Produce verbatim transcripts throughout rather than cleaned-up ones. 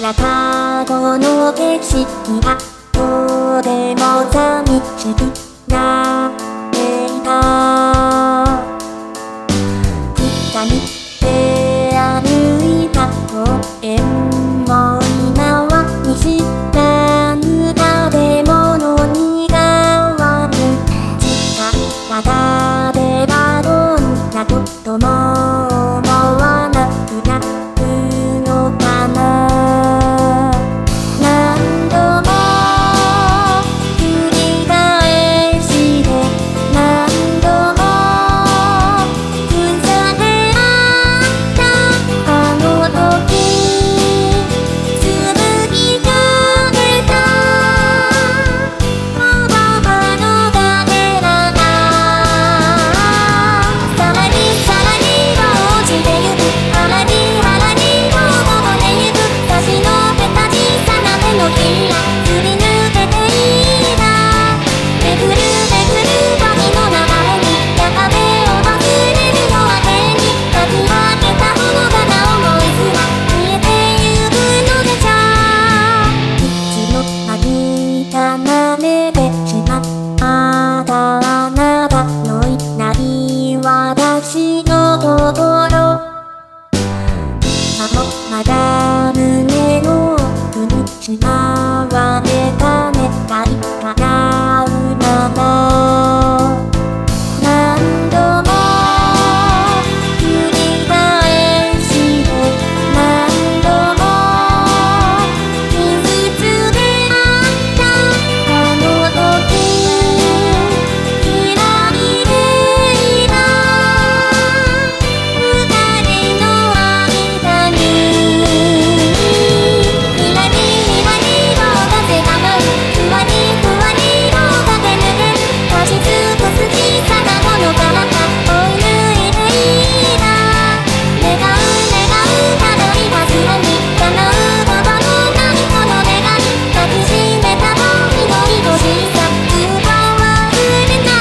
ら過去の景色がとても寂しくなっていた。北に出歩いた公園も今は西なぬ建物に変わる。近場ではどんなことも思わなくなるのかな。何度も繰り返して何度も重ね合ったあの時紡ぎかけた言葉のかけらがさらにさらに落ちてゆく。さらにさらにこぼれゆく。差し伸べた小さな手のひらすり抜けていいな。めぐるめぐる時の流れにやがて訪れる夜明けにかき分けたほのかな想いすら消えてゆくのでしょう。一度間離れてしまったあなたのいない私のところ。今もまだ胸の奥にしまわれた願い叶うなら何度も繰り返して何度も傷つけ合ったあの時開いていた二人の間にひらりひらりと風が舞う。ふわりふわりと駆け抜ける。足し尽くす小さなものからか追い抜いていいな。願う願うただいはずれに叶うほどのないこの願い。抱きしめた時の愛しさずっと忘れない。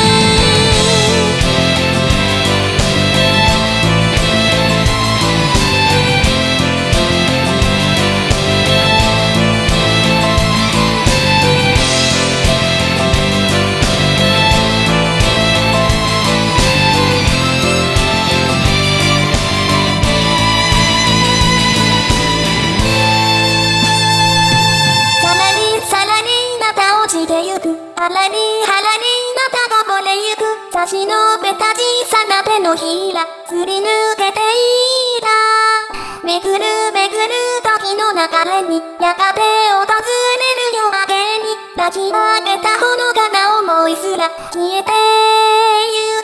さらにさらにまた落ちてゆく。はらりはらりまたこぼれゆく。差し伸べた小さな手のひらすり抜けていた。めぐるめぐる時の流れにやがて訪れる夜明けに抱き上げたほのかな想いすら消えてゆく。